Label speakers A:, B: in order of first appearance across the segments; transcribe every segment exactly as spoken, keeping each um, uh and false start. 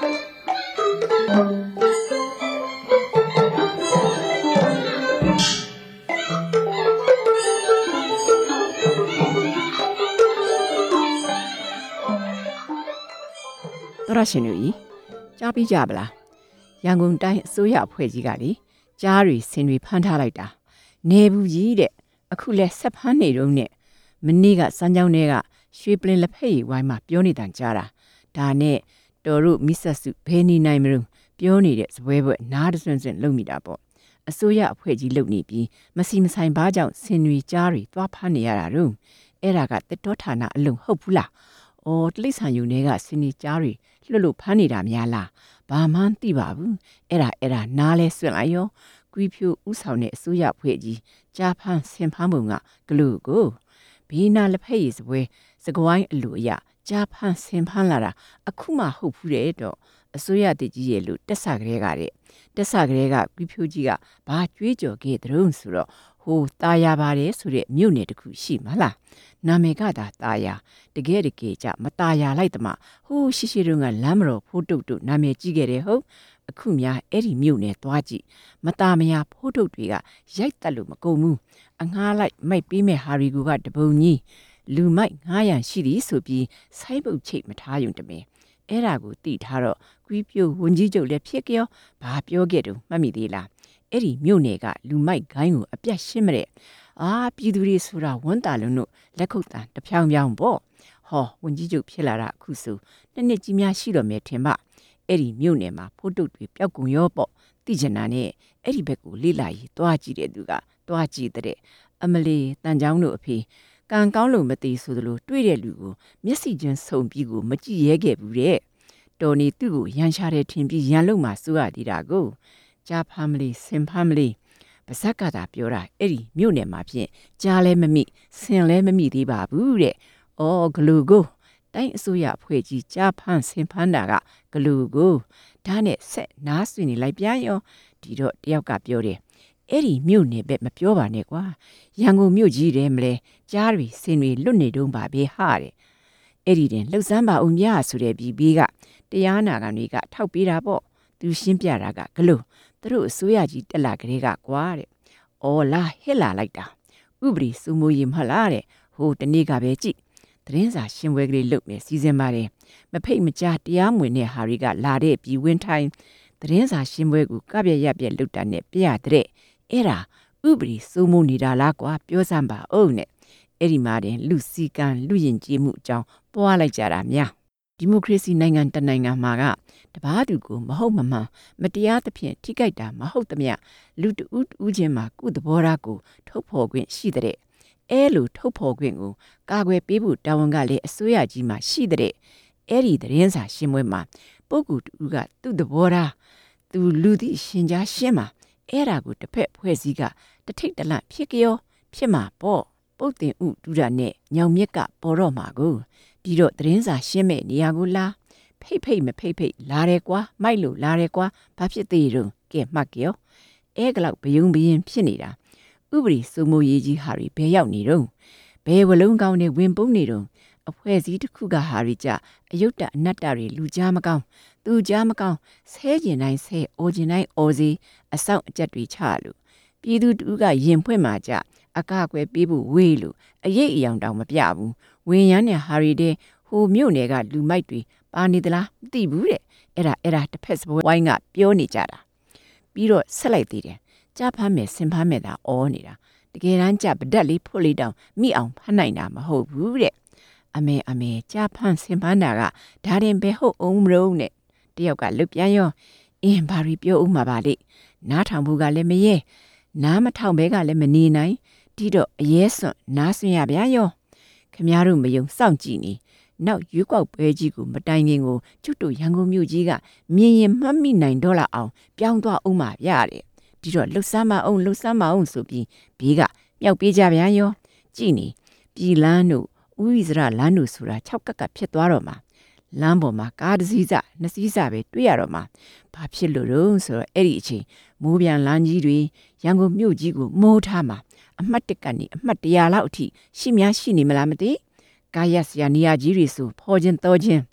A: တော်ရရှင်တို့ကြီးကြားပြီးကြပါလားရန်ကုန်တိုင်းအစိုးရအဖွဲ့ကြီးကလေကြားတွေဆင်တွေဖမ်းထားလိုက်တာနေဘူးကြီးတဲ့အခုလဲဆက်ဖမ်းနေတော့နဲ့မနေ့ကစမ်းကြောင်းတွေကရွှေပလင်လက်ဖက်ရည်ဝိုင်းမှာပြောနေတန်ကြားတာဒါနဲ့တော်တို့မိဆက်စုဘယ်နေနိုင်မလို့ပြောနေတဲ့စပွဲဘွဲ့နားတဆွန့်ဆွန့်လုံမိတာပေါ့အစိုးရအဖွဲ့ကြီးလုံနေပြီးမစီမဆိုင်ဘာကြောင့်ဆင်တွေကြားတွေသွားဖမ်းနေရတာတော့အဲ့ဒါကတက်တော်ဌာနအလုံးဟုတ်ဘူးလားအော်တိလိษံယူတွေကဆင်တွေကြားတွေလွတ်လို့ဖမ်းနေတာများလားဘာမှမသိပါဘူးအဲ့ဒါအဲ့ဒါနားလဲဆွင့်လိုက်ရောကွီးဖြူဥဆောင်တဲ့အစိုးရဖွဲ့ကြီးကြားဖမ်းဆင်ဖမ်းပုံကဂလူကိုဘီနာလက်ဖက်ရည်စပွဲစကွိုင်းအလိုအရကြားဖမ်းဆင်ဖမ်းလာတာအခုမှဟုတ်ဘူးတဲ့တော့အစိုးရတည်ကြီးရဲ့လို့တက်ဆကလေးကတဲ့တက်ဆကလေးကကွီးဖြူကြီးကဘာကြွေးကြော်ခဲ့တဲ့ုံဆိုတော့ဟိုตาရပါတယ်ဆိုတဲ့မြို့နယ်တစ်ခုရှိမလားနာမည်ကသာตาရတကယ်တကယ်ကြမตาရလိုက်တမဟိုရှိရှိတုန်းကလမ်းမတော်ဖိုးတုတ်တို့နာမည်ကြီးခဲ့တယ်ဟုတ်အခုများအဲ့ဒီမြို့နယ်သွားကြည့်မตาမယာဖိုးတုတ်တွေကရိုက်တက်လို့မကုန်ဘူးအငှားလိုက်မိုက်ပေးမဲ့ဟာရီကူကတပုံကြီးလူမိုက်ငှားရန်ရှိသည်ဆိုပြီးဆိုင်းပုတ်ချိတ်မထားယုံတမင်အဲ့ဒါကိုတိထားတော့ကွီးပြိုဝန်ကြီးချုပ်လည်းဖြစ်ကြောဘာပြောခဲ့တုံမှတ်မိသေးလားအဲ့ဒီမြို့နယ်ကလူမိုက်ဂိုင်းကိုအပြတ်ရှင်းမတဲ့အာပြည်သူတွေဆိုတာဝန်တာလုံးတို့လက်ခုပ်တန်တဖြောင်းဖြောင်းပေါ့ဟောဝန်ကြီးချုပ်ဖြစ်လာတာအခုဆိုနှစ်နှစ်ကြီးများရှိတော့မယ်ထင်ပါအဲ့ဒီမြို့နယ်မှာဖိုးတုတ်တွေပျောက်ကုန်ရောပေါ့သိချင်တာနဲ့အဲ့ဒီဘက်ကိုလိလာရီတွားကြည့်တဲ့သူကတွားကြည့်တဲ့အမလီတန်ချောင်းတို့အဖေကံကောင်းလို့မသိဆိုသလိုတွေ့တဲ့လူကိုမျက်စိချင်းစုံပြီးကိုမကြည့်ရဲခဲ့ဘူးတဲ့တော်နေသူ့ကိုရန်ရှာတဲ့ထင်ပြီးရန်လုံမှစိုးရသေးတာကိုကြားဖမ်းမလေးဆင်ဖမ်းမလေးပါဇက်ကသာပြောတာအဲ့ဒီမြို့နယ်မှာဖြင့်ကြားလဲမမိဆင်လဲမမိသေးပါဘူးတဲ့။အော်ဂလူကိုတိုင်းအစိုးရအဖွဲ့ကြီးကြားဖမ်းဆင်ဖမ်းတာကဂလူကိုဒါနဲ့ဆက်နားဆွေနေလိုက်ပြန်ရောဒီတော့တယောက်ကပြောတယ်အဲ့ဒီမြို့နယ်ပဲမပြောပါနဲ့ကွာရန်ကုန်မြို့ကြီးတယ်မလဲကြားတွေဆင်တွေလွတ်နေတုံးပါပဲဟာတဲ့အဲ့ဒီတင်လှုပ်စမ်းပါအောင်များဆိုတဲ့ဘီဘီကတရားနာခံတွေကထောက်ပေးတာပေါ့သူရှင်းပြတာကဂလူသူတို့အစိုးရကြီးတက်လာကလေးကကွာတဲ့။အော်လာဟစ်လာလိုက်တာ။ဥပဒေစိုးမိုးရေးမဟုတ်လားတဲ့။ဟိုတနေ့ကပဲကြည့်။သတင်းစာရှင်းပွဲကလေးလုပ်မယ်စီစဉ်ပါတယ်။မဖိတ်မကြားတရားမဝင်တဲ့ဟာတွေကလာတဲ့ပြည်ဝင်းထိုင်းသတင်းစာရှင်းပွဲကိုကပြက်ရက်ပြက်လုပ်တာနဲ့ပြရတဲ့။အဲ့ဒါဥပဒေစိုးမိုးနေတာလားကွာပြောစမ်းပါဦးနဲ့။အဲ့ဒီမှာတင်လူစီကံလူရင်ကျေးမှုအကြောင်းပွားလိုက်ကြတာများ။ဒီမိုကရေစီနိုင်ငံတနိုင်ငံမှာကတပားသူကိုမဟုတ်မမှန်မတရားသဖြင့်ထိကြိုက်တာမဟုတ်သမျှလူတဦးတူးချင်းမှာကုသဘောထားကိုထုတ်ဖော်ခွင့်ရှိတဲ့အဲလိုထုတ်ဖော်ခွင့်ကိုကာကွယ်ပေးဖို့တာဝန်ကလည်းအစိုးရကြီးမှာရှိတဲ့အဲ့ဒီသတင်းစာရှင်းပွဲမှာပုဂ္ဂိုလ်တူကသူ့သဘောထားသူလူသည့်ရှင်ကြားရှင်းမှာအဲ့ဒါကိုတစ်ဖက်ဖွဲ့စည်းကတထိတ်တလန့်ဖြစ်ကြောဖြစ်မှာပေါ့ပုတ်တင်ဥတူတာနဲ့ညောင်မြက်ကပေါ်တော့မှာကိုပြီးတော့သတင်းစာရှင်းမဲ့နေရာကိုလာဖိတ်ဖိတ်မဖိတ်ဖိတ်လာတယ်ကွာမိုက်လို့လာတယ်ကွာဘာဖြစ်သေးတုံးကဲမှတ်ကြောအဲကလောက်ဘယုံဘရင်ဖြစ်နေတာဥပဒေစိုးမိုးရေးကြီးဟာတွေဘယ်ရောက်နေတုံးဘယ်ဝလုံးကောင်းနဲ့ဝင်ပုံးနေတုံးအဖွဲ့အစည်းတစ်ခုကဟာတွေကြအယုတ်တအနတ္တတွေလူကြားမကောင်းသူကြားမကောင်းဆဲကျင်တိုင်းဆဲအိုကျင်တိုင်းအိုစီအဆောင်အကျက်တွေချလို့ပြည်သူတူကရင်ဖွင့်မှာကြအကကွယ်ပေးဖို့ဝေးလို့အရေးအယောင်တောင်မပြဘူးဝင်ရမ်းတဲ့ဟာတွေတဲ့ဟိုမြို့နယ်ကလူမိုက်တွေပါနေသလားမသိဘူးတဲ့အဲ့ဒါအဲ့ဒါတစ်ဖက်စပွဲဝိုင်းကပြောနေကြတာပြီးတော့ဆက်လိုက်သေးတယ်ကြားဖမ်းမယ်ဆင်ဖမ်းမယ်သာအော်နေတာတကယ်တမ်းကြပဒက်လေးဖွတ်လေးတောင်မိအောင်ဖမ်းနိုင်တာမဟုတ်ဘူးတဲ့အမေအမေကြားဖမ်းဆင်ဖမ်းတာကဒါရင်ဘယ်ဟုတ်အောင်မလို့နဲ့တယောက်ကလွတ်ပြန်ရောအင်းဘာရီပြောဦးမှာပါလေနားထောင်ဖို့ကလည်းမရဲနားမထောင်ဘဲကလည်းမနေနိုင်ဒီတော့အရေးစွန့်နားဆွင်ရဗျာရောခမည်းတော်မယုံစောင့်ကြည့်နေနောက်ရွေးကောက်ပွဲကြီးကိုမတိုင်ခင်ကိုကျွတ်တို့ရန်ကုန်မြို့ကြီးကမြင်ရင်မှတ်မိနိုင်တော့လောက်အောင်ပြောင်းသွားအောင်ပါဗျတဲ့ဒီတော့လှုပ်ဆမ်းမအောင်လှုပ်ဆမ်းမအောင်ဆိုပြီးဘေးကမြောက်ပေးကြဗျာရောကြည်နေပြည်လန်းတို့ဥဝိဇရလန်းတို့ဆိုတာ၆ကက်ကဖြစ်သွားတော့မှာလမ်းပေါ်မှာကားတစ်စီးစနှစ်စီးစပဲတွေ့ရတော့မှာဘာဖြစ်လို့တော့ဆိုတော့အဲ့ဒီအချိန်မိုးပြန်လမ်းကြီးတွေရန်ကုန်မြို့ကြီးကိုမိုးထားမှာအမှတ်တစ်ကနေအမှတ်တရာလောက်အထိရှိများရှိနေမလားမသိကားရက်စရာနေရာကြီးတွေဆိုဖော်ခြင်းတော်ခြင်း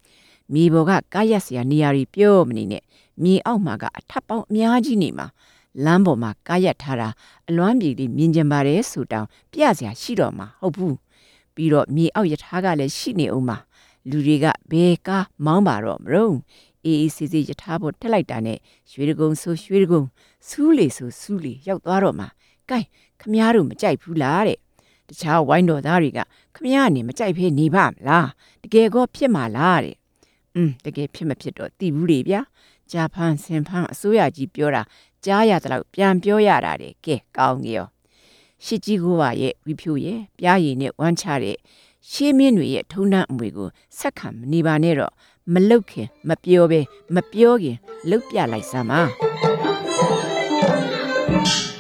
A: မြေပေါ်ကကားရက်စရာနေရာတွေပြောမနေနဲ့မြေအောက်မှာကအထပ်ပေါင်းအများကြီးနေမှာလမ်းပေါ်မှာကားရက်ထားတာအလွမ်းပြေလေးမြင်ကြပါတယ်ဆိုတောင်ပြစရာရှိတော့မှာဟုတ်ဘူးပြီးတော့မြေအောက်ရထားကလည်းရှိနေအောင်မှာလူတွေကဘယ်ကားမောင်းပါတော့မလို့အေးအေးဆေးဆေးရထားပေါ်ထက်လိုက်တာနဲ့ရွှေတကုံဆိုရွှေတကုံစူးလေဆိုစူးလေရောက်သွားတော့မှာကဲခမားတို့မကြိုက်ဘူးလားတဲ့တခြားဝိုင်းတော်သားတွေကခမရနေမကြိုက်ဖဲနေပါမလားတကယ်ကောဖြစ်မှာလားတဲ့อืมတကယ်ဖြစ်မဖြစ်တော့သိဘူးလေဗျာဂျာဖန်စင်ဖန်အစိုးရကြီးပြောတာကြားရတဲ့လောက်ပြန်ပြောရတာတဲ့ကဲကောင်းကြီးရောရှစ်ကြီးကိုပါရဲ့ဝီဖြိုးရဲ့ပြားရည်နဲ့ဝမ်းချတဲ့ရှေးမင်းတွေရဲ့ထုံးတမ်းအမွေကိုဆက်ခံမနေပါနဲ့တော့မလုတ်ခင်မပြောပဲမပြောခင်လုတ်ပြလိုက်စမ်းပါ